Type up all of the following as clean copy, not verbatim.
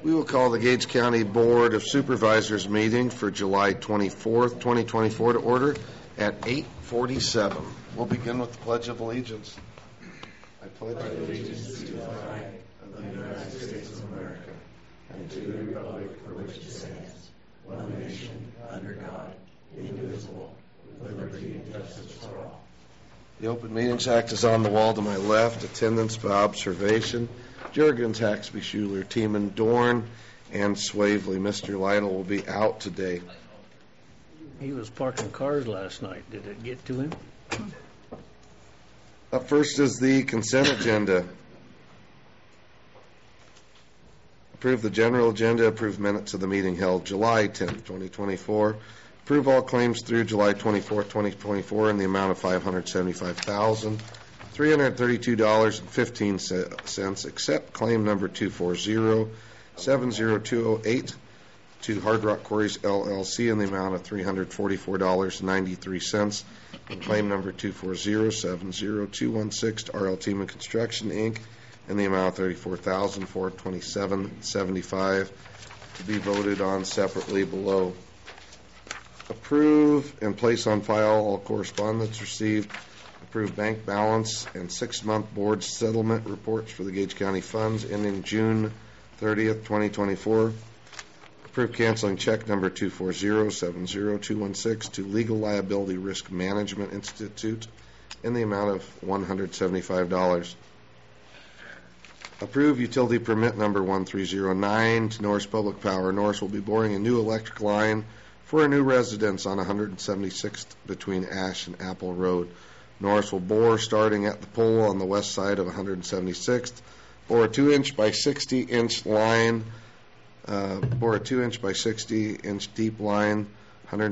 We will call the Gage County Board of Supervisors meeting for July 24th, 2024 to order at 8:47. We'll begin with the Pledge of Allegiance. I pledge allegiance to the flag of the United States of America and to the republic for which it stands, one nation, under God, indivisible, with liberty and justice for all. The Open Meetings Act is on the wall to my left. Attendance by observation. Jurgens, Haxby, Schuler, Tiemann, Dorn, and Swavely. Mr. Lytle will be out today. He was parking cars last night. Did it get to him? Up first is the consent agenda. Approve the general agenda. Approve minutes of the meeting held July 10th, 2024. Approve all claims through July 24th, 2024 in the amount of $575,332.15, except claim number 240-70208 to Hard Rock Quarries LLC in the amount of $344.93, and claim number 240-70216 to RL Tiemann Construction, Inc. in the amount of $34,427.75 to be voted on separately below. Approve and place on file all correspondence received. Approve bank balance and 6-month board settlement reports for the Gage County funds ending June 30th, 2024. Approve canceling check number 240-70216 to Legal Liability Risk Management Institute in the amount of $175. Approve utility permit number 1309 to Norris Public Power. Norris will be boring a new electric line for a new residence on 176th between Ash and Apple Road. Norris will bore starting at the pole on the west side of 176th, bore a 2-inch by 60-inch line, bore a 2-inch by 60-inch deep line, under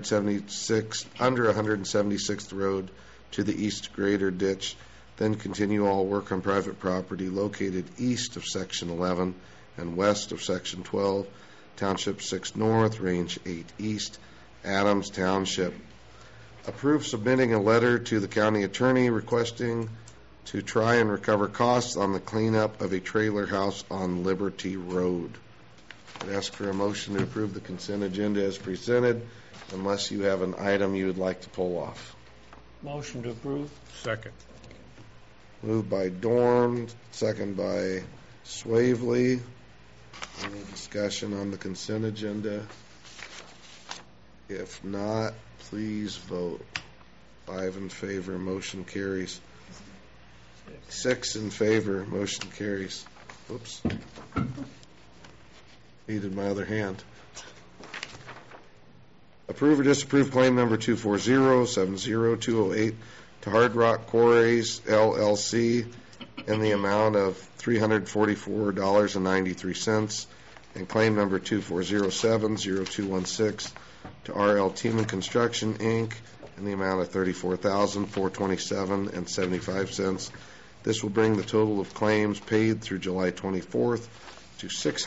176th Road to the east grader ditch, then continue all work on private property located east of Section 11 and west of Section 12, Township 6 North, Range 8 East, Adams Township. Approve submitting a letter to the county attorney requesting to try and recover costs on the cleanup of a trailer house on Liberty Road. I'd ask for a motion to approve the consent agenda as presented, unless you have an item you would like to pull off. Motion to approve. Second. Moved by Dorn, second by Swavely. Any discussion on the consent agenda? If not, please vote. 5 in favor, motion carries. 6 in favor, motion carries. Oops. Needed my other hand. Approve or disapprove claim number 240-70208 to Hard Rock Quarries LLC in the amount of $344.93, and claim number 240-70216 to RL Tiemann Construction, Inc. in the amount of $34,427.75. This will bring the total of claims paid through July 24th to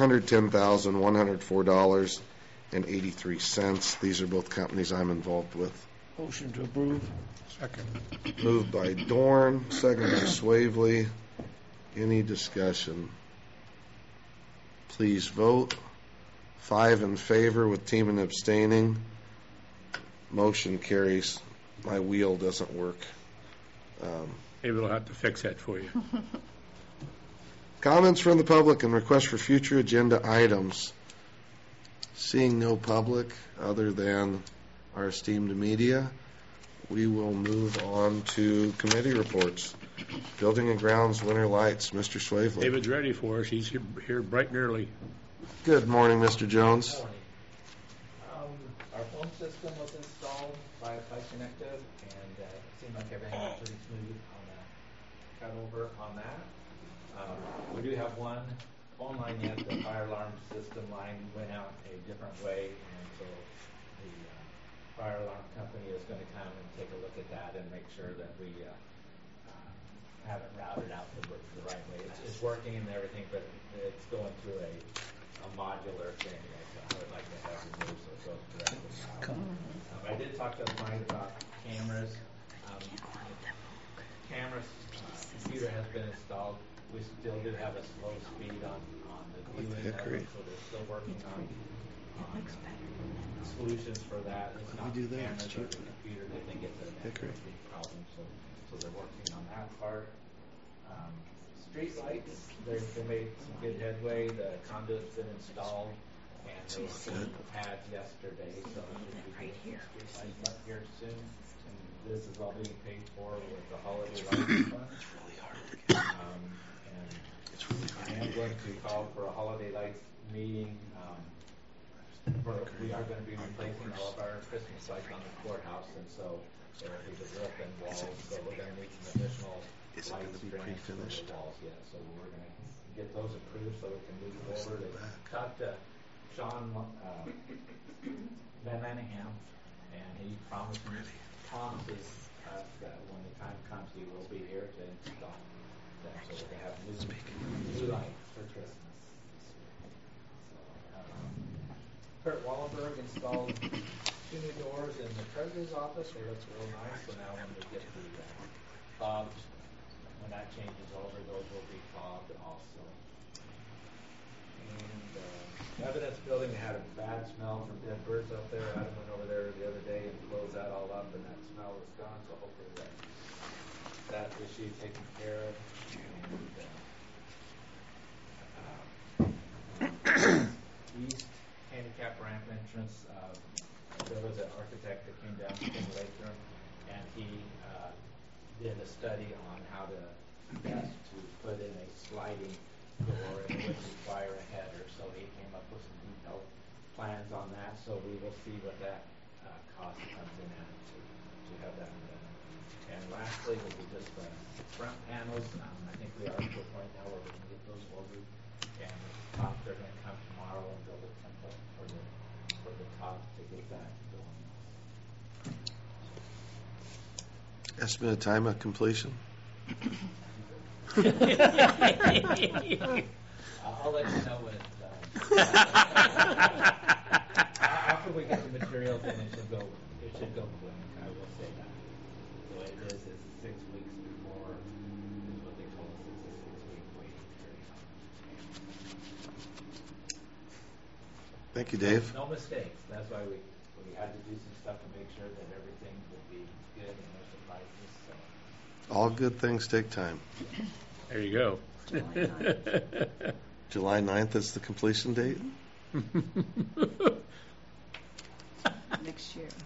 $610,104.83. These are both companies I'm involved with. Motion to approve. Second. Moved by Dorn, second by Swavely. Any discussion? Please vote. 5 in favor with Tiemann abstaining. Motion carries. My wheel doesn't work. Maybe we'll have to fix that for you. Comments from the public and requests for future agenda items. Seeing no public other than our esteemed media, we will move on to committee reports. Building and Grounds Winter Lights, Mr. Swavely. David's ready for us. He's here bright and early. Good morning, Mr. Jones. Good morning. Our phone system was installed by Connected, and it seemed like everything was pretty smooth on the cut over on that. We do have one phone line yet. The fire alarm system line went out a different way, and so the fire alarm company is going to come and take a look at that and make sure that we have it routed out the right way. It's working and everything, but it's going through a modular thing. I would like to have removed so it goes directly out. I did talk to Mike about cameras. Cameras, computer has been installed we still do have a slow speed on the viewing of hickory? it, so they're still working on solutions for that. It's not do that? cameras It's or the cheaper. computer. They think it's a Hickory. big problem, so they're working on that part. Street lights, they made some good headway. The conduit's been installed, and they put pads yesterday, so it should be getting street lights up here soon. And this is all being paid for with the holiday lights fund. It's really hard to And It's really hard I am going to call for a holiday lights meeting. We are going to be replacing all of our Christmas lights on the courthouse, and so there is a roof and walls, so we're going to need some additional Is it light gonna be strands for the pre-finished? walls yet. So we're going to get those approved so we can move forward. I talked to Sean Van Lanningham, and he promises us that when the time comes, he will be here to install them. So we're going to have new lights for Christmas. Kurt Wallenberg installed 2 new doors in the treasurer's office. They look real nice. So now when we get the fobs, when that changes over, those will be fobbed also. And the evidence building had a bad smell from dead birds up there. Adam went over there the other day and closed that all up, and that smell was gone. So hopefully that issue taken care of. And, east handicap ramp entrance. There was an architect that came down to King Latham, and he did a study on how to best to put in a sliding door, and it would require a header. So he came up with some detailed plans on that. So we will see what that cost comes in at to have that done. And lastly, will be just the front panels. I think we are to a point now where we can get those ordered. And top, they're going to come tomorrow and build a template for the top to get that going. Estimate of time of completion? I'll let you know when it's done. After we get the materials in, it should go quick. I will say that. So it is 6 weeks before is what they told us. It's a 6-week waiting period. Thank you, Dave. No mistakes. That's why we had to do some stuff to make sure that everything would be good and no surprises. So. All good things take time. There you go. July 9th is the completion date? Next year.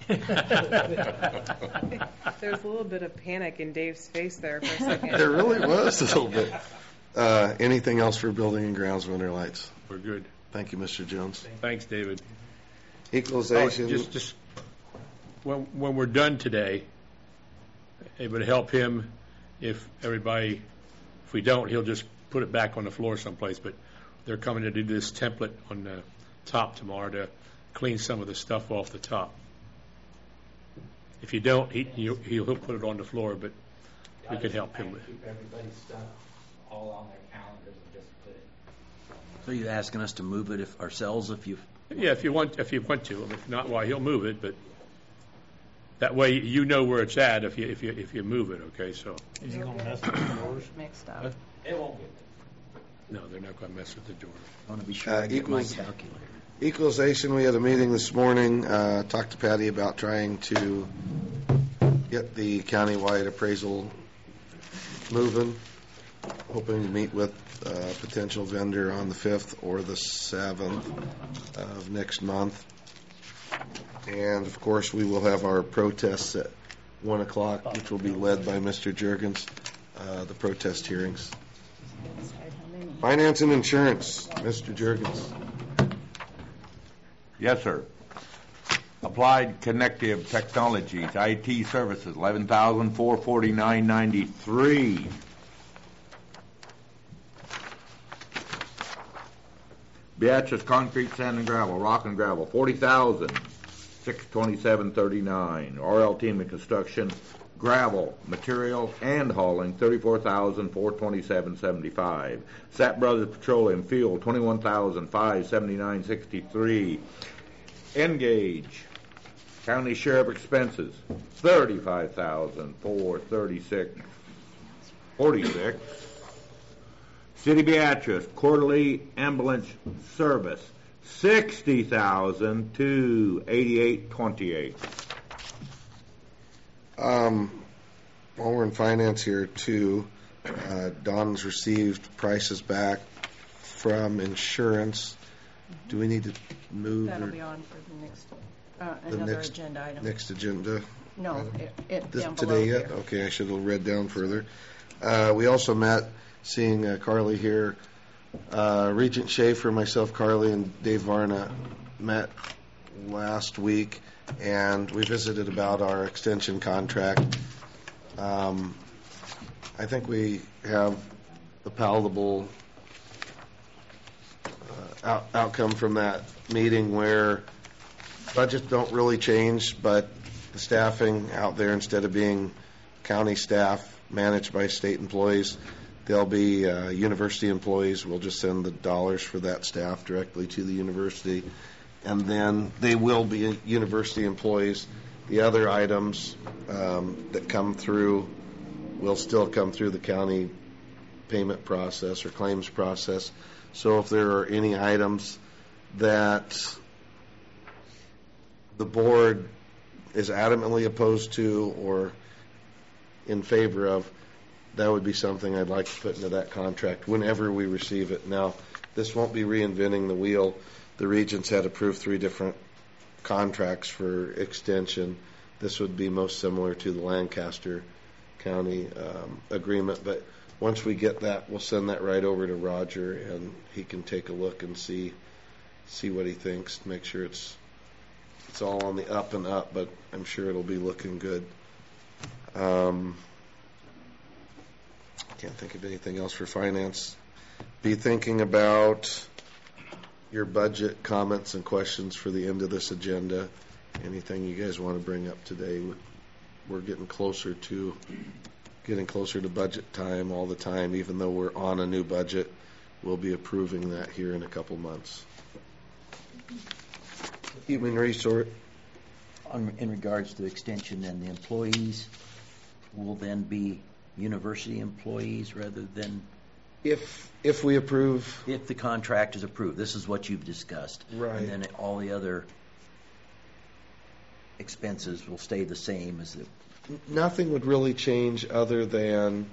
There's a little bit of panic in Dave's face there for a second. There really was a little bit. Anything else for building and grounds winter lights? We're good. Thank you, Mr. Jones. Thanks, David. Equalization. Just when we're done today, it would help him if we don't, he'll just put it back on the floor someplace. But they're coming to do this template on the top tomorrow to clean some of the stuff off the top. If you don't, he'll put it on the floor, but we could help him with it. Keep everybody's stuff all on their calendars and just put it. So you're asking us to move it ourselves if you? Yeah, if you want to. If not, why he'll move it, but that way you know where it's at if you move it. Okay, so. Is he gonna mess with the doors? Mixed up. It won't get No, they're not going to mess with the doors. I want to be sure I get my equals- calculator. Equalization, we had a meeting this morning, talked to Patty about trying to get the countywide appraisal moving, hoping to meet with a potential vendor on the 5th or the 7th of next month. And, of course, we will have our protests at 1 o'clock, which will be led by Mr. Juergens, the protest hearings. Finance and insurance, Mr. Juergens. Yes, sir. Applied Connective Technologies, IT Services, $11,449.93. Beatrice Concrete, Sand and Gravel, Rock and Gravel, $40,627.39. RL Team and Construction, Gravel, Material and Hauling, $34,427.75. Sapp Brothers Petroleum Fuel, $21,579.63. Engage County Sheriff Expenses, $35,436.46. City Beatrice quarterly ambulance service, $60,000 to $88.28. While we're in finance here too, Don's received prices back from insurance. Do we need to move That'll or be on for the next, the another next- agenda item. next agenda? No, it This, down below today yet? here. Okay, I should have read down further. We also met, seeing Carly here. Regent Schaefer, myself, Carly, and Dave Varna met last week, and we visited about our extension contract. I think we have a palatable outcome from that meeting where budgets don't really change, but the staffing out there, instead of being county staff managed by state employees, they'll be university employees. We'll just send the dollars for that staff directly to the university, and then they will be university employees. The other items that come through will still come through the county payment process or claims process. So if there are any items that the board is adamantly opposed to or in favor of, that would be something I'd like to put into that contract whenever we receive it. Now, this won't be reinventing the wheel. The Regents had approved 3 different contracts for extension. This would be most similar to the Lancaster County agreement, but once we get that, we'll send that right over to Roger, and he can take a look and see what he thinks, make sure it's all on the up and up, but I'm sure it'll be looking good. Can't think of anything else for finance. Be thinking about your budget comments and questions for the end of this agenda. Anything you guys want to bring up today? We're getting closer to budget time all the time. Even though we're on a new budget, we'll be approving that here in a couple months. Human resource. In regards to extension, then the employees will then be university employees rather than, If we approve, if the contract is approved, this is what you've discussed. Right. And then all the other expenses will stay the same as the, nothing would really change other than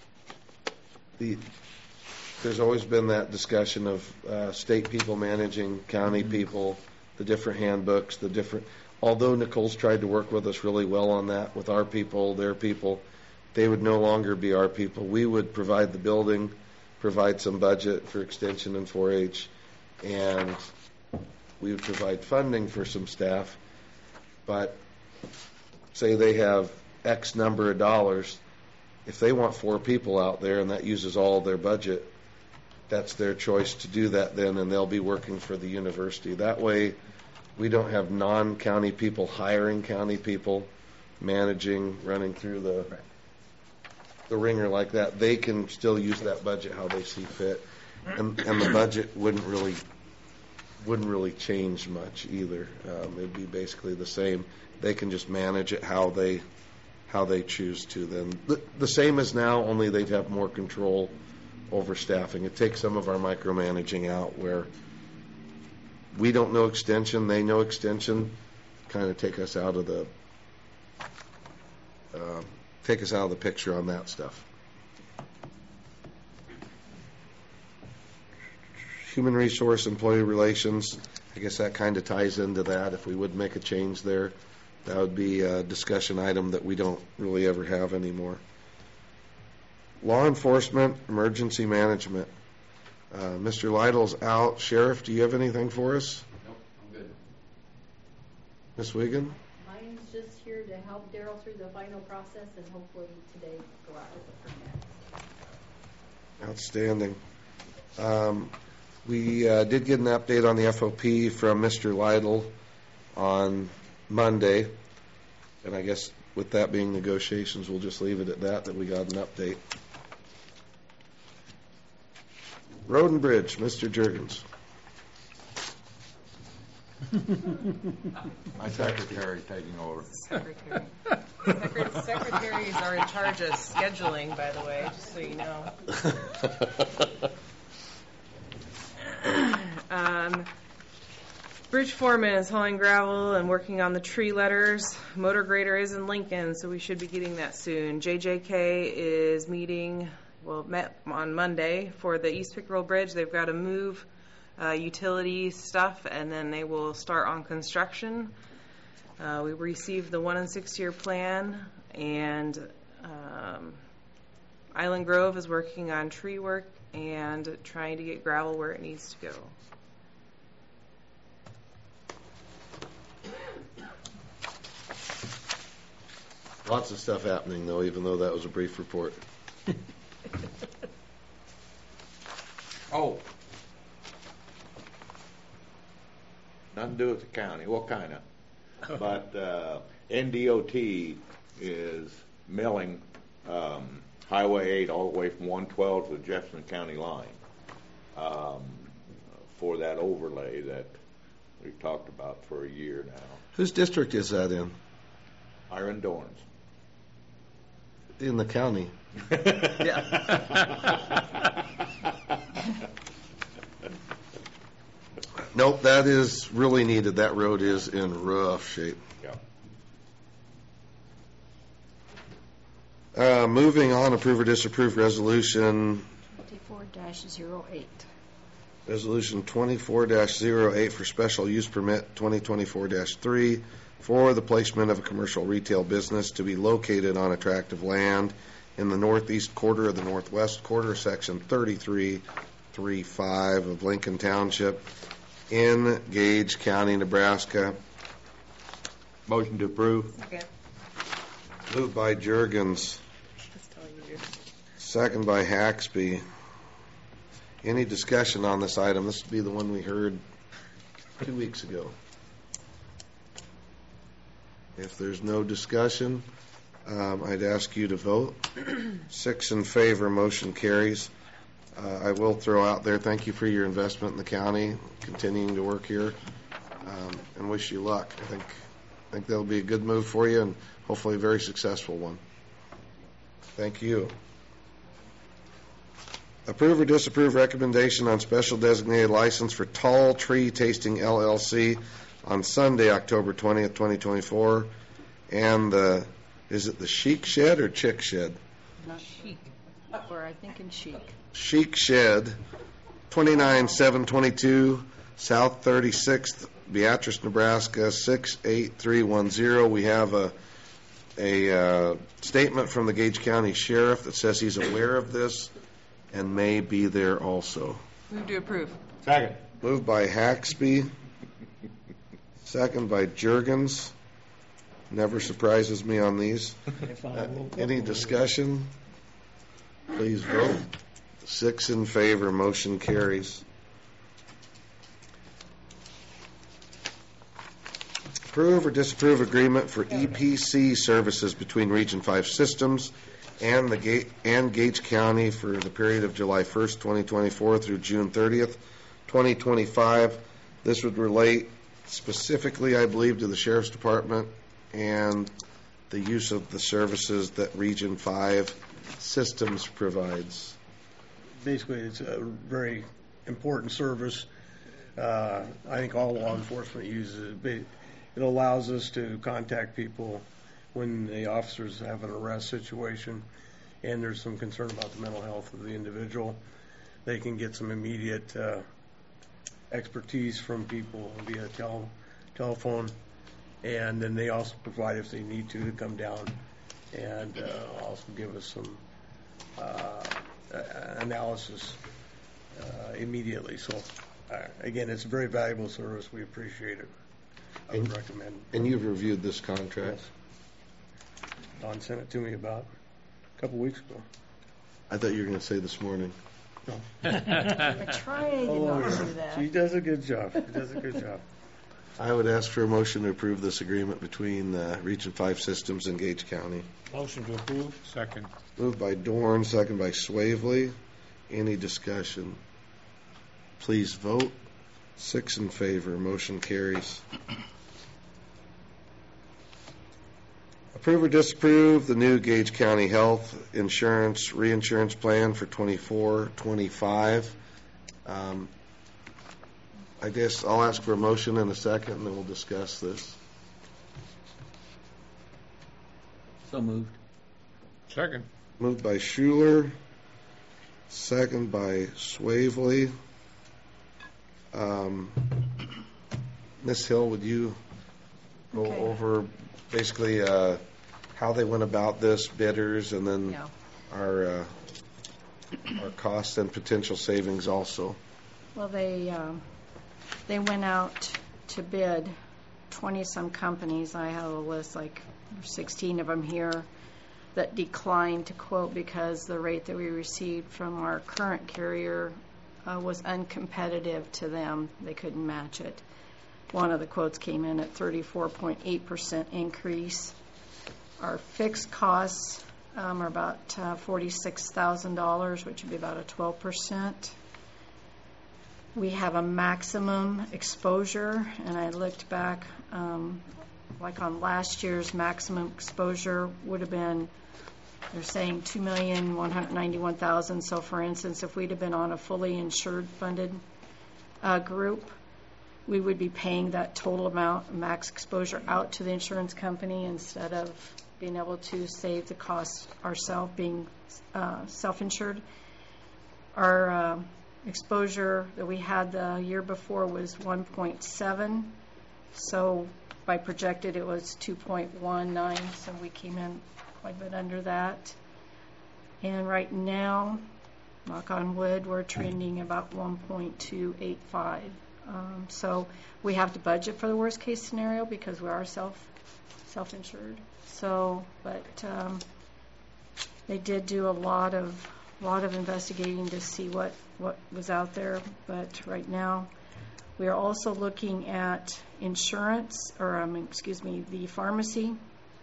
there's always been that discussion of state people managing county people, the different handbooks, although Nicole's tried to work with us really well on that, with our people, their people, they would no longer be our people. We would provide the building, provide some budget for extension and 4-H, and we would provide funding for some staff. But say they have X number of dollars, if they want 4 people out there and that uses all their budget, that's their choice to do that then, and they'll be working for the university. That way, we don't have non-county people hiring county people, managing, running through the ringer like that. They can still use that budget how they see fit, and the budget wouldn't really change much either. It'd be basically the same. They can just manage it how they choose to. Then the same as now, only they'd have more control over staffing. It takes some of our micromanaging out, where we don't know extension, they know extension. Kind of take us out of the picture on that stuff. Human resource, employee relations, I guess that kind of ties into that. If we would make a change there, that would be a discussion item that we don't really ever have anymore. Law enforcement, emergency management. Mr. Lytle's out. Sheriff, do you have anything for us? Nope, I'm good. Ms. Wiggin? Mine's just here to help Daryl through the final process and hopefully today go out with a permit. Outstanding. We did get an update on the FOP from Mr. Lytle on Monday, and I guess with that being negotiations, we'll just leave it at that we got an update. Road and Bridge, Mr. Juergens. My secretary's taking over. Secretaries are in charge of scheduling, by the way, just so you know. Bridge foreman is hauling gravel and working on the tree letters. Motor grader is in Lincoln, so we should be getting that soon. JJK is met on Monday for the East Pickerel Bridge. They've got to move utility stuff, and then they will start on construction. We received the 1 and 6 year plan, and Island Grove is working on tree work and trying to get gravel where it needs to go. Lots of stuff happening, though, even though that was a brief report. Oh. Nothing to do with the county. Well, kind of. But NDOT is milling Highway 8 all the way from 112 to the Jefferson County line for that overlay that we've talked about for a year now. Whose district is that in? Iron Dorns. In the county. Nope, that is really needed. That road is in rough shape. Yeah. Moving on, approve or disapprove resolution 24-08. Resolution 24-08 for special use permit 2024-3 for the placement of a commercial retail business to be located on a tract of land in the northeast quarter of the northwest quarter, section 3335 of Lincoln Township in Gage County, Nebraska. Motion to approve. Okay. Moved by Juergens, Just telling you. second by Haxby. Any discussion on this item? This would be the one we heard 2 weeks ago. If there's no discussion, I'd ask you to vote. 6 in favor, motion carries. I will throw out there, thank you for your investment in the county, continuing to work here, and wish you luck. I think that'll be a good move for you and hopefully a very successful one. Thank you. Approve or disapprove recommendation on special designated license for Tall Tree Tasting LLC on Sunday, October 20th, 2024. And is it the Chic Shed or Chick Shed? Not chic. Or I think in chic. Chic Shed, 29722 South 36th, Beatrice, Nebraska, 68310. We have a statement from the Gage County Sheriff that says he's aware of this and may be there also. Move to approve. Second. Moved by Haxby, second by Juergens. Never surprises me on these. Any discussion? Please vote. 6 in favor, motion carries. Approve or disapprove agreement for EPC services between Region 5 Systems and Gage County for the period of July 1st, 2024 through June 30th, 2025. This would relate specifically, I believe, to the Sheriff's Department and the use of the services that Region 5 Systems provides. Basically, it's a very important service. I think all law enforcement uses it. It allows us to contact people when the officers have an arrest situation and there's some concern about the mental health of the individual. They can get some immediate expertise from people via telephone, and then they also provide, if they need to come down and also give us some analysis immediately. So, again, it's a very valuable service. We appreciate it. I would recommend. And you've reviewed this contract? Yes. Dawn sent it to me about a couple weeks ago. I thought you were going to say this morning. No. I try to not do that. She does a good job. She does a good job. I would ask for a motion to approve this agreement between Region 5 Systems and Gage County. Motion to approve. Second. Moved by Dorn, second by Swavely. Any discussion? Please vote. 6 in favor. Motion carries. Approve or disapprove the new Gage County Health Insurance Reinsurance Plan for 24-25. I I guess I'll ask for a motion in a second, and then we'll discuss this. So moved. Second. Moved by Schuler, second by Swavely. Ms. Hill, would you go Okay. over basically how they went about this, bidders, and then Yeah. our costs and potential savings also? Well, they went out to bid 20-some companies. I have a list, like 16 of them here, that declined to quote because the rate that we received from our current carrier was uncompetitive to them. They couldn't match it. One of the quotes came in at 34.8% increase. Our fixed costs are about $46,000, which would be about a 12%. We have a maximum exposure, and I looked back, like on last year's maximum exposure would have been, they're saying $2,191,000. So for instance, if we'd have been on a fully insured funded group, we would be paying that total amount, max exposure, out to the insurance company instead of being able to save the costs ourselves, being self-insured. Our exposure that we had the year before was 1.7, so by projected it was 2.19, so we came in quite a bit under that. And right now, knock on wood, we're trending about 1.285. So we have to budget for the worst case scenario because we are self-insured. So, but they did do a lot of investigating to see what was out there. But right now, we are also looking at insurance, or the pharmacy,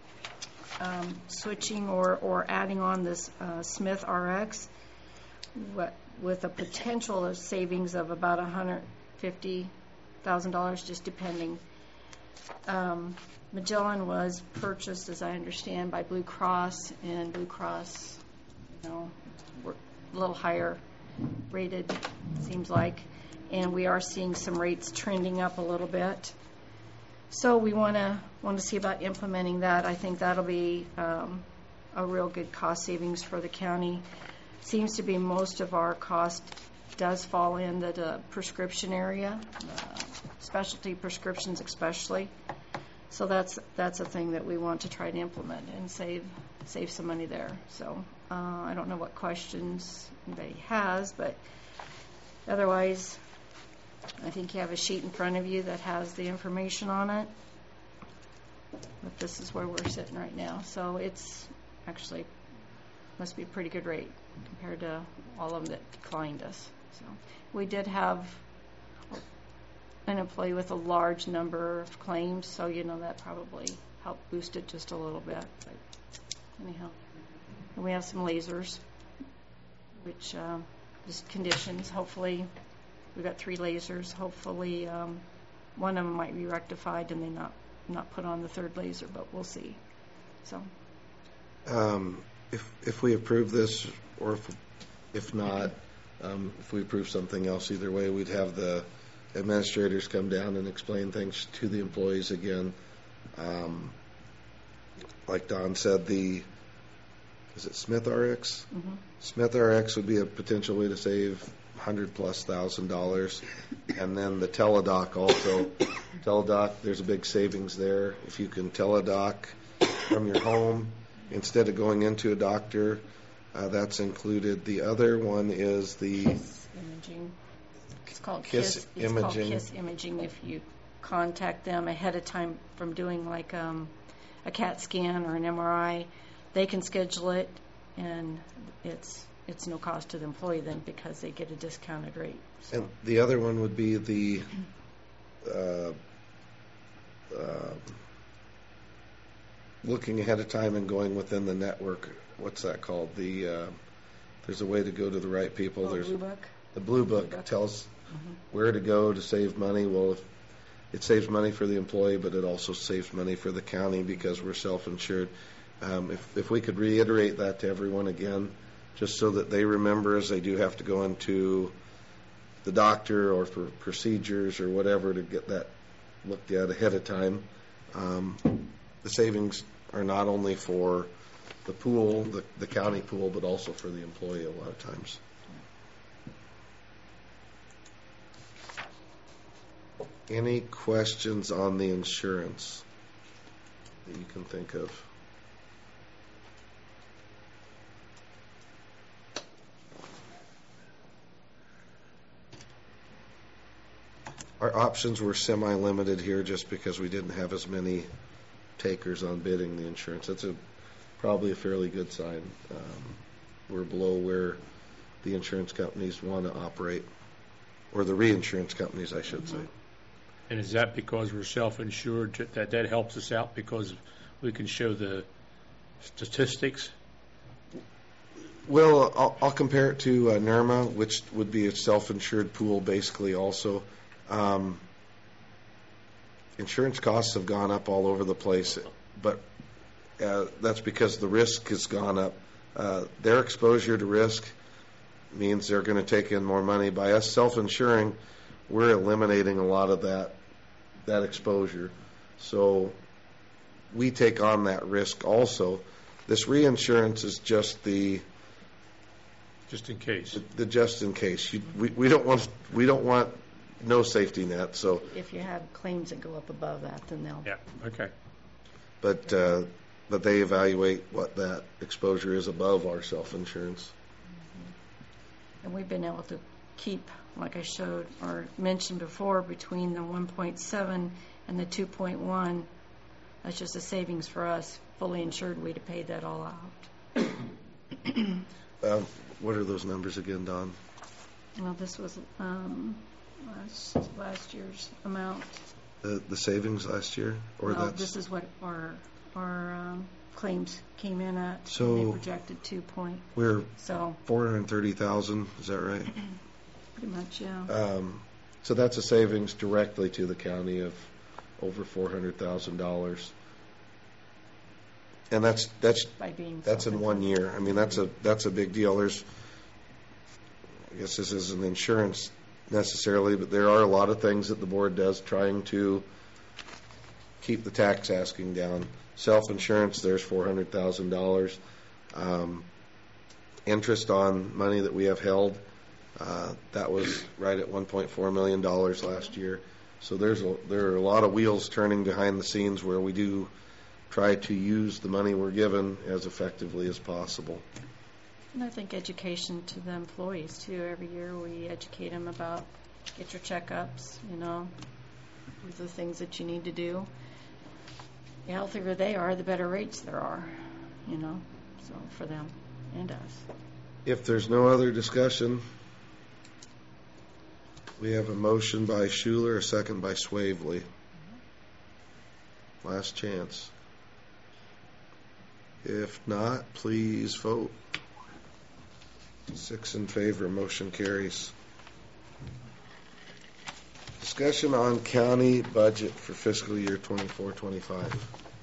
switching or adding on this Smith RX, with a potential of savings of about $150,000, just depending. Magellan was purchased, as I understand, by Blue Cross, and Blue Cross, were a little higher rated, seems like, and we are seeing some rates trending up a little bit. So we want to see about implementing that. I think that'll be a real good cost savings for the county. Seems to be most of our cost does fall in the prescription area, specialty prescriptions especially. So that's a thing that we want to try to implement and save some money there. So I don't know what questions anybody has, but otherwise, I think you have a sheet in front of you that has the information on it. But this is where we're sitting right now. So it's actually must be a pretty good rate compared to all of them that declined us. So we did have an employee with a large number of claims, so that probably helped boost it just a little bit. But anyhow, and we have some lasers, which just conditions. Hopefully, we've got 3 lasers. Hopefully, one of them might be rectified and they not put on the 3rd laser, but we'll see. So, if we approve this, or if not, if we approve something else, either way, we'd have the administrators come down and explain things to the employees again. Like Don said, is it Smith RX? mm-hmm. Smith RX would be a potential way to save $100,000+, and then the Teladoc also. Teladoc, there's a big savings there. If you can Teladoc from your home instead of going into a doctor, that's included. The other one is the KISS imaging. It's called KISS KISS. imaging. It's called KISS imaging. If you contact them ahead of time from doing like a CAT scan or an MRI, they can schedule it, and it's no cost to the employee then because they get a discounted rate. So. And the other one would be the looking ahead of time and going within the network. What's that called? There's a way to go to the right people. There's Blue Book? The Blue Book tells where to go to save money. Well, it saves money for the employee, but it also saves money for the county because we're self-insured. If we could reiterate that to everyone again, just so that they remember, as they do have to go into the doctor or for procedures or whatever to get that looked at ahead of time. The savings are not only for the pool, the county pool, but also for the employee a lot of times. Any questions on the insurance that you can think of? Our options were semi-limited here just because we didn't have as many takers on bidding the insurance. That's probably a fairly good sign. We're below where the insurance companies want to operate, or the reinsurance companies, I should say. And is that because we're self-insured, that helps us out because we can show the statistics? Well, I'll compare it to NERMA, which would be a self-insured pool basically also. Insurance costs have gone up all over the place, but that's because the risk has gone up. Their exposure to risk means they're going to take in more money. By us self-insuring, we're eliminating a lot of that exposure. So we take on that risk also. This reinsurance is just in case. The just in case. We don't want no safety net. So If you have claims that go up above that, then they'll. Yeah. Okay. But they evaluate what that exposure is above our self-insurance. And we've been able to keep, like I showed or mentioned before, between the 1.7 and the 2.1. That's just a savings for us. Fully insured, we'd have paid that all out. What are those numbers again, Don? Well, this was last year's amount. The savings last year, or Well, that's this is what our claims came in at. So they projected 2 point. we're So 430,000. Is that right? pretty much, yeah. So that's a savings directly to the county of over $400,000, and that's By being in 1 year. I mean, that's a big deal. I guess this isn't insurance necessarily, but there are a lot of things that the board does trying to keep the tax asking down. Self-insurance, there's $400,000. Interest on money that we have held, that was right at $1.4 million last year. So there are a lot of wheels turning behind the scenes where we do try to use the money we're given as effectively as possible. And I think education to the employees too. Every year we educate them about get your checkups, the things that you need to do. The healthier they are, the better rates there are, so for them and us. If there's no other discussion, we have a motion by Schuler, a second by Swavely. Last chance. If not, please vote. 6 in favor, motion carries. Discussion on county budget for fiscal year 24-25.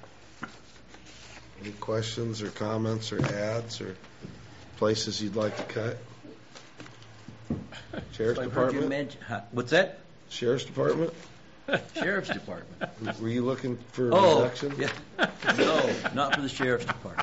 Any questions or comments or adds or places you'd like to cut? Sheriff's I've heard you Department? mention, what's that? Sheriff's Department? Sheriff's Department. Were you looking for a Oh, reduction? yeah. No, not for the Sheriff's Department.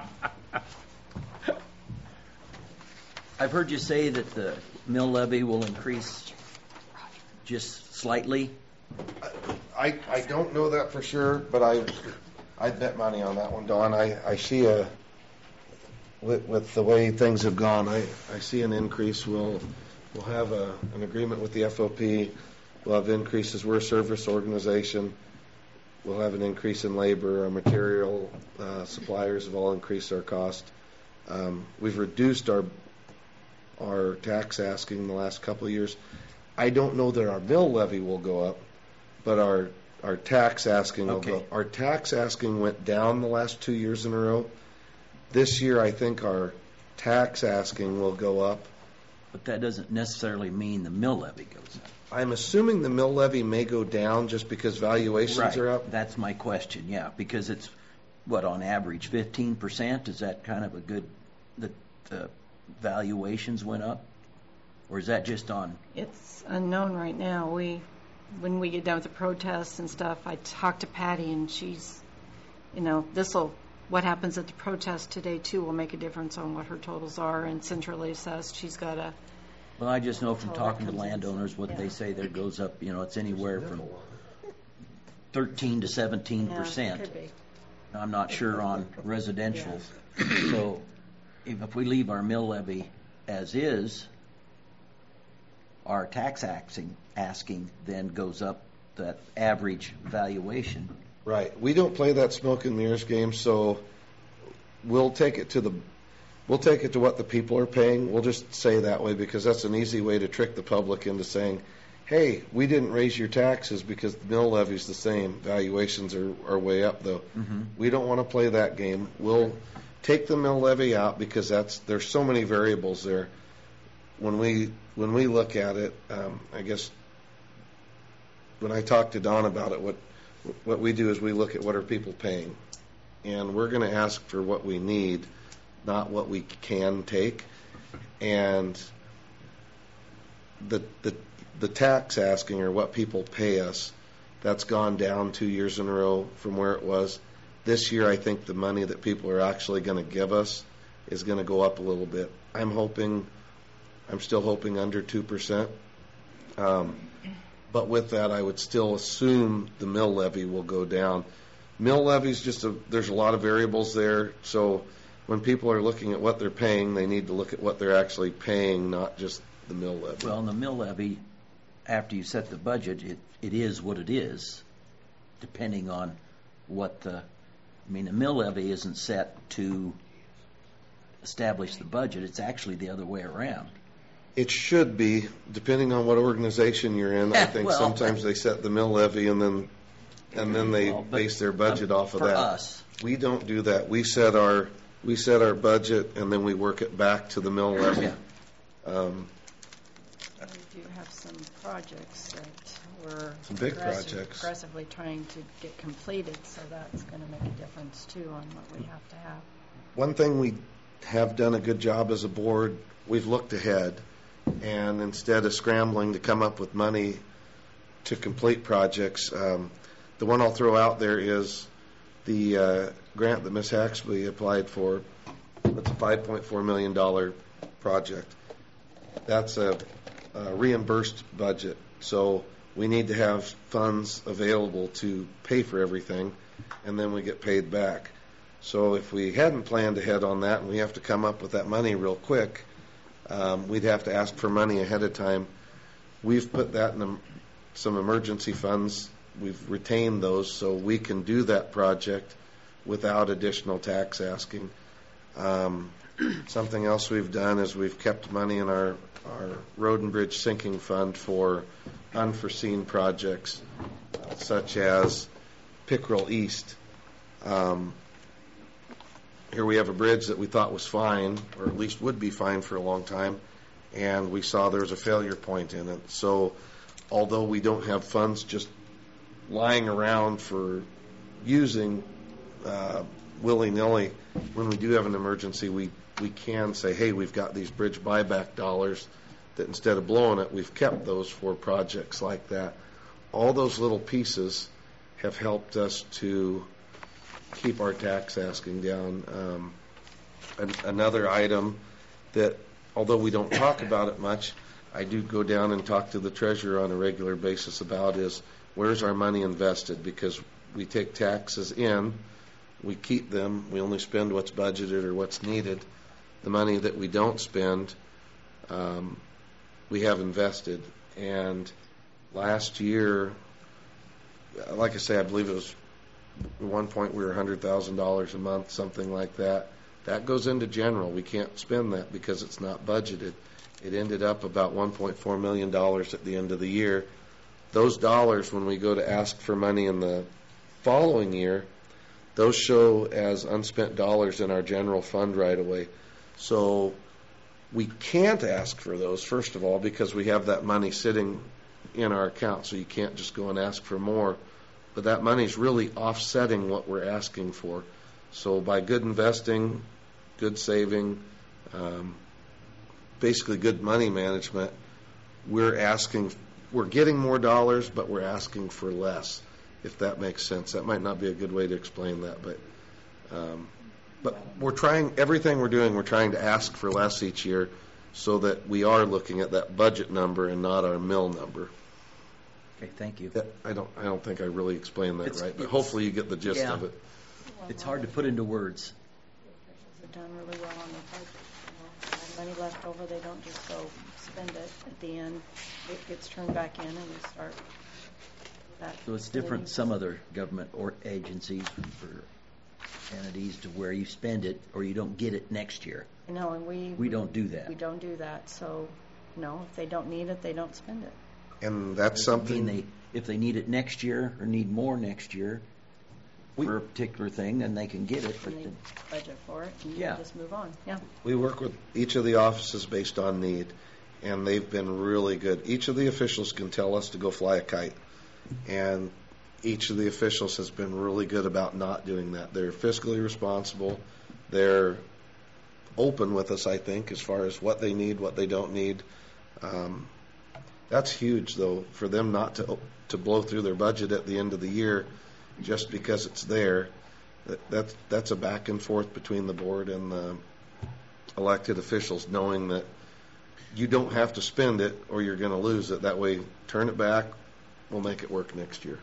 I've heard you say that the mill levy will increase just slightly. I don't know that for sure, but I'd bet money on that one, Don. I see with the way things have gone, I see an increase. We'll have an agreement with the FOP. We'll have increases. We're a service organization. We'll have an increase in labor. Our material suppliers have all increased our cost. We've reduced our tax asking in the last couple of years. I don't know that our mill levy will go up, but our tax asking will go up. Our tax asking went down the last 2 years in a row. This year, I think our tax asking will go up. But that doesn't necessarily mean the mill levy goes up. I'm assuming the mill levy may go down just because valuations are up. That's my question, yeah, because it's, on average, 15%? Is that kind of a good, the valuations went up? Or is that just on? It's unknown right now. When we get done with the protests and stuff, I talked to Patty, and she's, what happens at the protest today too will make a difference on what her totals are. And centrally assessed, she's got a. Well, I just know from Total talking to comes in. landowners, what Yeah. they say there goes up, it's anywhere from 13 to 17%. Yeah, could be. I'm not sure on residential. So if we leave our mill levy as is, our tax asking then goes up that average valuation. Right. We don't play that smoke and mirrors game, so we'll take it to what the people are paying. We'll just say that way because that's an easy way to trick the public into saying, hey, we didn't raise your taxes because the mill levy's the same. Valuations are way up, though. Mm-hmm. We don't want to play that game. We'll take the mill levy out because there's so many variables there. When we look at it, I guess when I talk to Don about it, what we do is we look at what are people paying, and we're going to ask for what we need, not what we can take. And the tax asking, or what people pay us, that's gone down 2 years in a row from where it was. This year, I think the money that people are actually going to give us is going to go up a little bit. I'm still hoping under 2%. But with that, I would still assume the mill levy will go down. Mill levy's there's a lot of variables there. So when people are looking at what they're paying, they need to look at what they're actually paying, not just the mill levy. Well, in the mill levy, after you set the budget, it is what it is, depending on what the mill levy isn't set to establish the budget. It's actually the other way around. It should be, depending on what organization you're in. I think Well, sometimes they set the mill levy and then they Well, but base their budget off of for that. us. We don't do that. We set our budget and then we work it back to the mill levy. Yeah. We do have some projects that we're Some big projects. aggressively trying to get completed, so that's going to make a difference too on what we have to have. One thing we have done a good job as a board, we've looked ahead, and instead of scrambling to come up with money to complete projects, the one I'll throw out there is the grant that Ms. Haxby applied for. It's a $5.4 million project. That's a reimbursed budget, so we need to have funds available to pay for everything, and then we get paid back. So if we hadn't planned ahead on that and we have to come up with that money real quick, we'd have to ask for money ahead of time. We've put that in some emergency funds. We've retained those so we can do that project without additional tax asking. Something else we've done is we've kept money in our road and bridge sinking fund for unforeseen projects, such as Pickerel East. Here we have a bridge that we thought was fine, or at least would be fine for a long time, and we saw there was a failure point in it. So although we don't have funds just lying around for using willy-nilly, when we do have an emergency, we can say, hey, we've got these bridge buyback dollars that instead of blowing it, we've kept those for projects like that. All those little pieces have helped us to keep our tax asking down. Another item that, although we don't talk about it much, I do go down and talk to the treasurer on a regular basis about is where's our money invested, because we take taxes in, we keep them, we only spend what's budgeted or what's needed. The money that we don't spend, we have invested. And last year, like I say, I believe it was at one point we were $100,000 a month, something like that. That goes into general. We can't spend that because it's not budgeted. It ended up about $1.4 million at the end of the year. Those dollars, when we go to ask for money in the following year, those show as unspent dollars in our general fund right away. So we can't ask for those, first of all, because we have that money sitting in our account, so you can't just go and ask for more. But that money is really offsetting what we're asking for. So by good investing, good saving, basically good money management. We're getting more dollars, but we're asking for less, if that makes sense. That might not be a good way to explain that, but we're trying, everything we're doing, we're trying to ask for less each year so that we are looking at that budget number and not our mill number. Okay, thank you. I don't think I really explained that right, but it's- hopefully you get the gist yeah. of it. It's hard to put into words. Officials have done really well on their budget. Have money left over, they don't just go spend it at the end. It gets turned back in and we start that. So it's different, some other government or agencies or entities to where you spend it or you don't get it next year. No, and We don't do that. we don't do that, so, no, if they don't need it, they don't spend it. And that's I something. mean, if they need it next year or need more next year for a particular thing, then they can get it. But And they then, budget for it and Yeah. just move on, yeah. We work with each of the offices based on need, and they've been really good. Each of the officials can tell us to go fly a kite, and each of the officials has been really good about not doing that. They're fiscally responsible. They're open with us, I think, as far as what they need, what they don't need. That's huge, though, for them not to blow through their budget at the end of the year just because it's there. That's a back and forth between the board and the elected officials, knowing that you don't have to spend it or you're going to lose it. That way, turn it back. We'll make it work next year.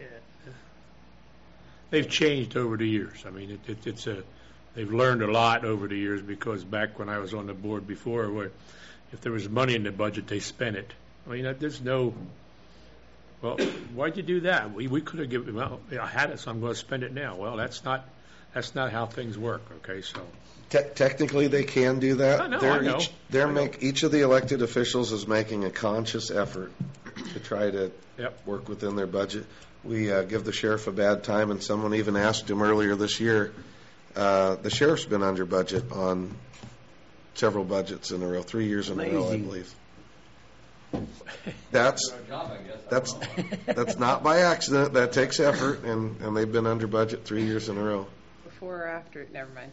They've changed over the years. I mean, they've learned a lot over the years because back when I was on the board before, where if there was money in the budget, they spent it. I mean, there's no, well, why'd you do that? We could have given, well, I had it, so I'm going to spend it now. Well, that's not how things work, okay, so. Technically, they can do that. I know. Each of the elected officials is making a conscious effort to try to work within their budget. We give the sheriff a bad time, and someone even asked him earlier this year. The sheriff's been under budget on several budgets in a row, 3 years in a row, I believe. That's not by accident. That takes effort, and they've been under budget 3 years in a row. Before or after, never mind.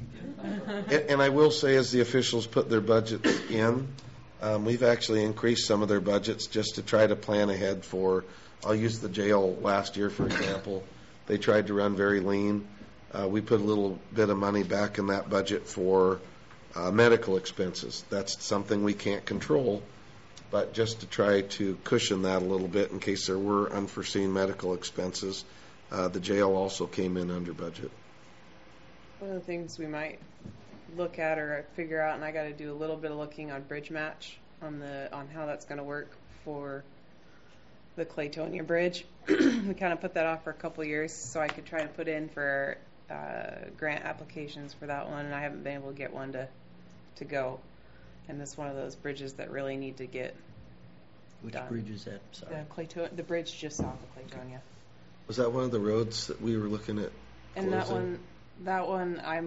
And I will say, as the officials put their budgets in, we've actually increased some of their budgets just to try to plan ahead for, I'll use the jail last year, for example. They tried to run very lean. We put a little bit of money back in that budget for medical expenses. That's something we can't control, but just to try to cushion that a little bit in case there were unforeseen medical expenses. The jail also came in under budget. One of the things we might look at or figure out, and I got to do a little bit of looking on Bridge Match on how that's going to work for the Claytonia Bridge. We kind of put that off for a couple of years so I could try to put in for grant applications for that one, and I haven't been able to get one to go. And it's one of those bridges that really need to get which done. bridge is that? Sorry. The bridge just south of Claytonia. Was that one of the roads that we were looking at And closing? that one I'm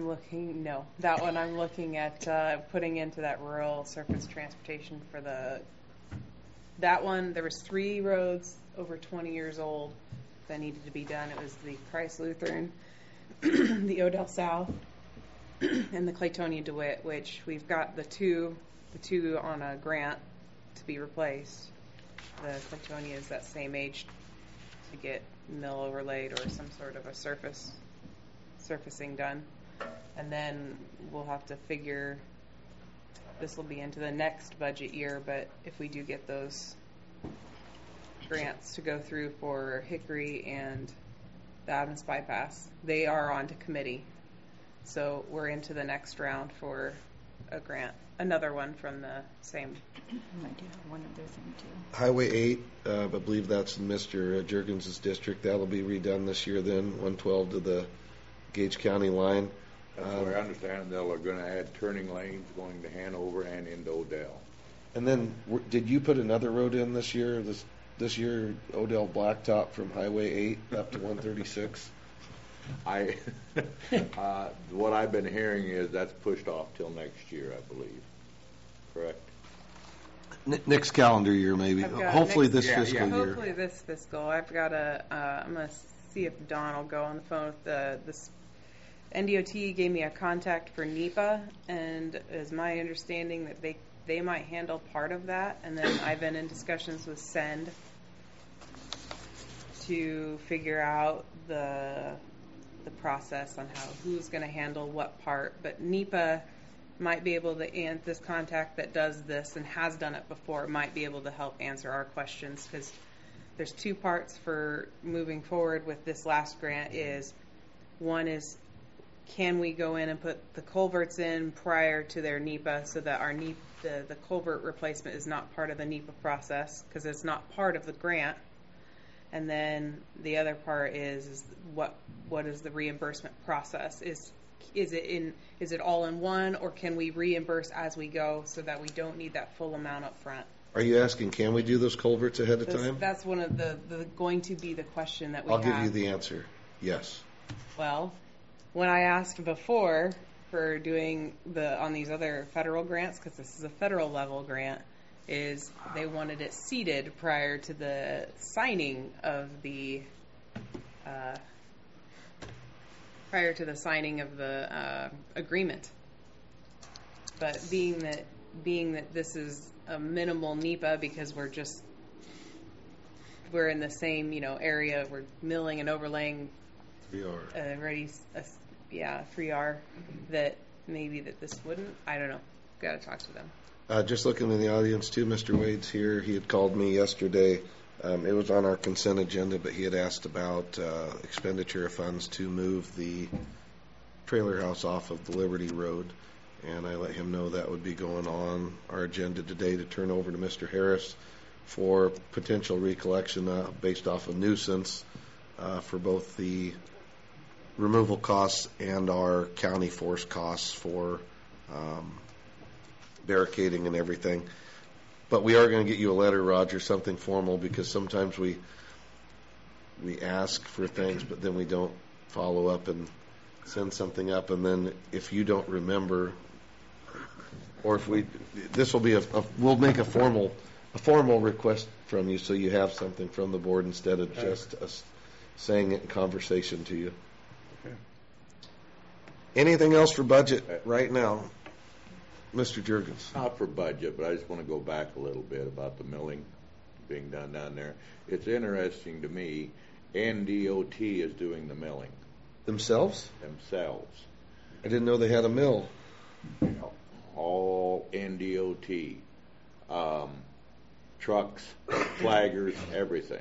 looking at putting into that rural surface transportation for that one. There was 3 roads over 20 years old that needed to be done. It was the Christ Lutheran, the Odell South, and the Claytonia DeWitt, which we've got the two on a grant to be replaced. The Claytonia is that same age to get mill overlaid or some sort of a surfacing done. And then we'll have to figure, this will be into the next budget year, but if we do get those grants to go through for Hickory and the Adams Bypass, they are on to committee. So we're into the next round for a grant, another one from the same. I do have one other thing, too. Highway 8, I believe that's in Mr. Juergens's district. That'll be redone this year then, 112 to the Gage County line. That's where I understand they're going to add turning lanes going to Hanover and into Odell. And then, did you put another road in this year? This year, Odell Blacktop from Highway 8 up to 136? What I've been hearing is that's pushed off till next year, I believe. Correct? Next calendar year, maybe. Hopefully this fiscal year. Hopefully this fiscal. I've got I'm going to see if Dawn will go on the phone with this. NDOT gave me a contact for NEPA, and is my understanding that they might handle part of that, and then I've been in discussions with Send to figure out the process on who's going to handle what part. But NEPA might be able to, and this contact that does this and has done it before might be able to help answer our questions, because there's two parts for moving forward with this last grant. Is one is, can we go in and put the culverts in prior to their NEPA, so that our NEPA, the culvert replacement is not part of the NEPA process because it's not part of the grant. And then the other part is what is the reimbursement process? Is it all in one, or can we reimburse as we go so that we don't need that full amount up front? Are you asking, can we do those culverts ahead of time? That's one of the going to be the question that we I'll have. give you the answer. Yes. Well, when I asked before for doing on these other federal grants, because this is a federal level grant, is they wanted it seeded prior to the signing of the agreement. But being that this is a minimal NEPA, because we're in the same area, we're milling and overlaying 3R. 3R, that maybe that this wouldn't. I don't know. Got to talk to them. Just looking in the audience too, Mr. Wade's here. He had called me yesterday. It was on our consent agenda, but he had asked about expenditure of funds to move the trailer house off of the Liberty Road. And I let him know that would be going on our agenda today to turn over to Mr. Harris for potential recollection based off of nuisance for both the removal costs and our county force costs for barricading and everything. But we are going to get you a letter, Roger, something formal, because sometimes we ask for things, but then we don't follow up and send something up. And then if you don't remember, or if we'll make a formal request from you, so you have something from the board instead of just us saying it in conversation to you. Okay. Anything else for budget right now? Mr. Juergens. Not for budget, but I just want to go back a little bit about the milling being done down there. It's interesting to me, NDOT is doing the milling Themselves? themselves. I didn't know they had a mill. All NDOT. Trucks, flaggers, everything.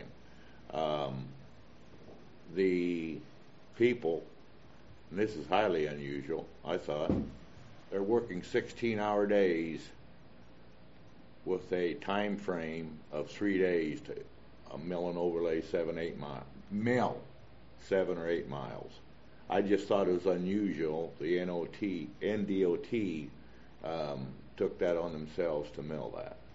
The people, and this is highly unusual, I thought, they're working 16-hour days with a time frame of 3 days to mill and overlay 7 or 8 miles. I just thought it was unusual. The NDOT took that on themselves to mill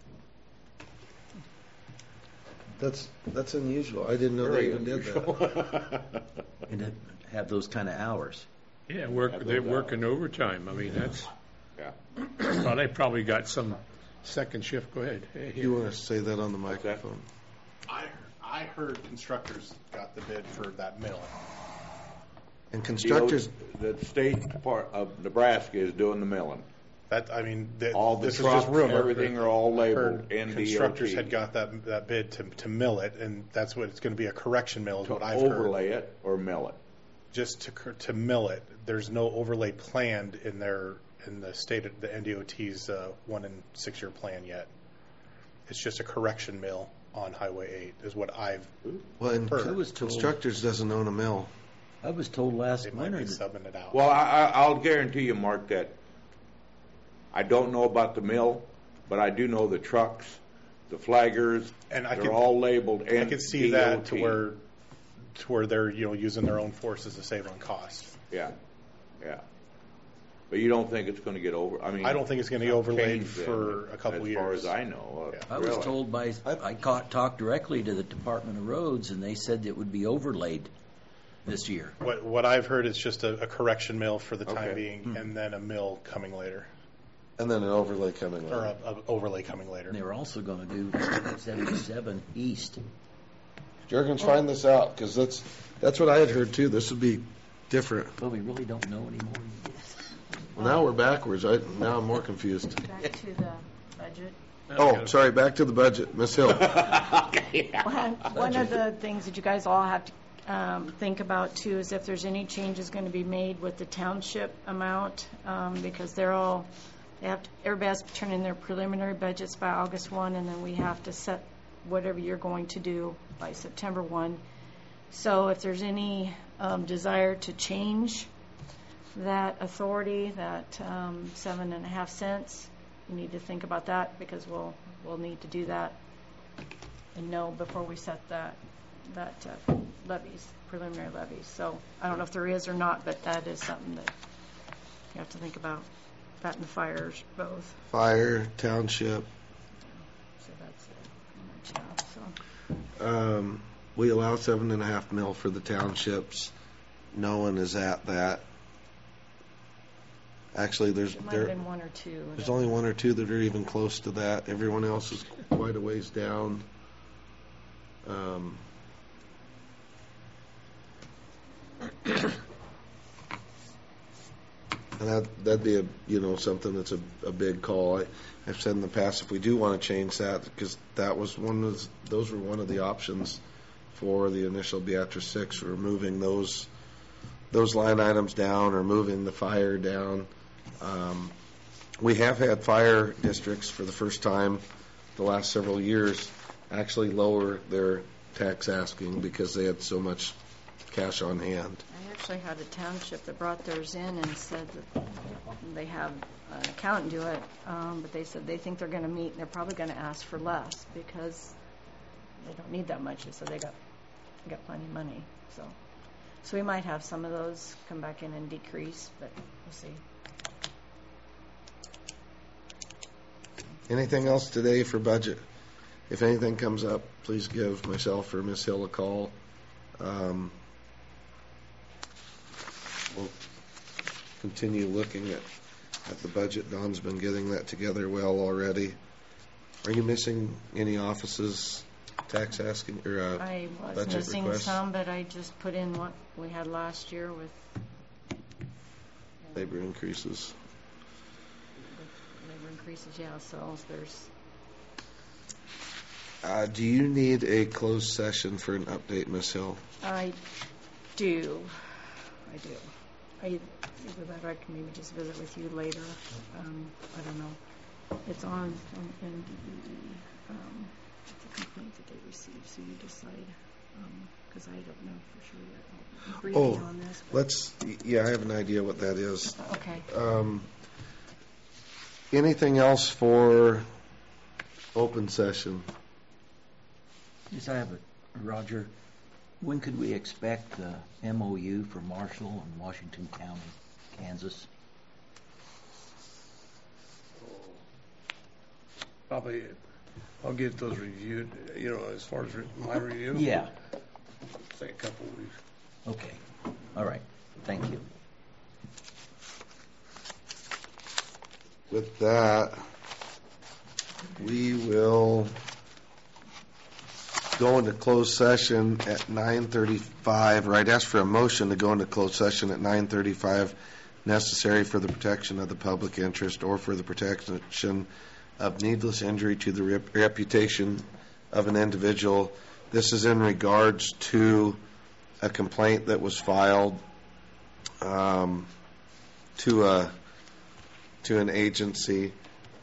that. That's unusual. I didn't know they even did that. And to have those kind of hours. Yeah, they're working overtime. I mean, that's. Yeah. Well, they probably got some second shift. Go ahead. Hey, You want to say that on the microphone? I heard constructors got the bid for that mill. And constructors, The state part of Nebraska is doing the milling. All the this trucks, is just rumor. Everything are all I labeled heard NDOT. constructors had got that bid to mill it, and that's what it's going to be, a correction mill is To what I've heard. overlay it or mill it. Just to mill it. There's no overlay planned in the state of the NDOT's 1 and 6 year plan yet. It's just a correction mill on Highway 8 is what I've and heard. I was told- constructors doesn't own a mill. I was told last They might be winter that subbing it out. Well, I'll guarantee you, Mark, that I don't know about the mill, but I do know the trucks, the flaggers, And they're all labeled NDOT. I could see that to where they're using their own forces to save on cost. Yeah. But you don't think it's going to get over? I don't think it's going to get overlaid changed then, for a couple as far years. as I know. Yeah. I was Really. told I talked directly to the Department of Roads, and they said it would be overlaid this year. What I've heard is just a correction mill for the time Okay. being, and then a mill coming later, And then an overlay coming or on. a overlay coming later. And they were also going to do 77 East. Juergens, find this out, because that's what I had heard too. This would be different. Well, we really don't know anymore. Well, now we're backwards. Now I'm more confused. Back to the budget. budget. Oh, sorry, back to the budget. Ms. Hill. One of the things that you guys all have to think about too is if there's any changes going to be made with the township amount, because everybody has to turn in their preliminary budgets by August 1, and then we have to set whatever you're going to do by September 1. So if there's any desire to change that authority, that 7.5 cents, you need to think about that, because we'll need to do that and know before we set that levies, preliminary levies. So I don't know if there is or not, but that is something that you have to think about. That and the fires both. Fire, township. So that's it. So. We allow 7.5 mil for the townships. No one is at that. Actually, there's It might have been one or two. there's only one or two that are even close to that. Everyone else is quite a ways down. And that'd be something that's a big call. I've said in the past, if we do want to change that, because that was those were one of the options for the initial Beatrice 6, for moving those line items down or moving the fire down. We have had fire districts for the first time the last several years actually lower their tax asking because they had so much cash on hand. I actually had a township that brought theirs in and said that they have an accountant do it, but they said they think they're going to meet and they're probably going to ask for less because they don't need that much. So they got plenty of money. So we might have some of those come back in and decrease, but we'll see. Anything else today for budget? If anything comes up, please give myself or Ms. Hill a call. We'll continue looking at the budget. Don's been getting that together well already. Are you missing any offices, tax asking, or I was budget missing requests? some, but I just put in what we had last year with Labor increases. labor increases. Yeah, so there's. Do you need a closed session for an update, Ms. Hill? I do. Either that or I can maybe just visit with you later. I don't know. It's on NDE. It's a complaint that they received, so you decide. Because I don't know for sure yet. I'll brief you on this. But I have an idea what that is. Okay. Anything else for open session? Yes, I have Roger, when could we expect the MOU for Marshall and Washington County, Kansas? Probably, I'll get those reviewed, as far as my review. Yeah. Say a couple of weeks. Okay. All right. Thank you. With that, we will go into closed session at 9:35, or I'd ask for a motion to go into closed session at 9:35, necessary for the protection of the public interest or for the protection of needless injury to the reputation of an individual. This is in regards to a complaint that was filed to an agency.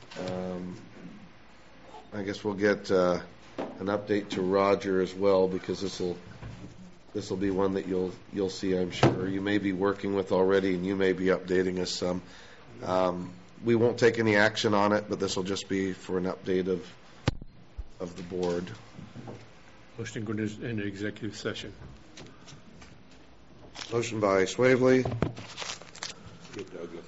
I guess we'll get an update to Roger as well, because this will be one that you'll see, I'm sure. You may be working with already, and you may be updating us some. We won't take any action on it, but this will just be for an update of the board. Motion to go into executive session. Motion by Swavely, Get Douglas.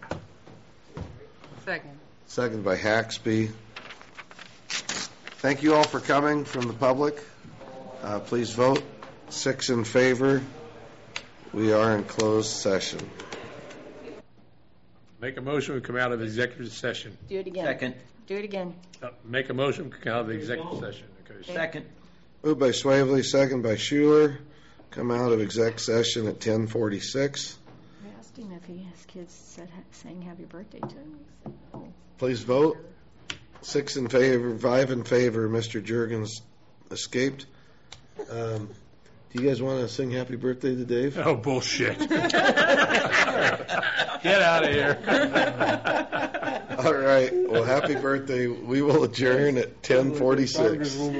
Second. second by Haxby. Thank you all for coming from the public. Please vote. 6 in favor. We are in closed session. Make a motion, we come out of executive session. Do it again. Second. Do it again. Make a motion, we come out of the executive session. Okay. Second. Moved by Swavely, second by Schuler. Come out of exec session at 10:46. I asked him if his kids sang happy birthday to him. He said no. Please vote. 6 in favor, 5 in favor. Mr. Juergens escaped. Do you guys want to sing happy birthday to Dave? Oh, bullshit. Get out of here. All right. Well, happy birthday. We will adjourn at 10:46.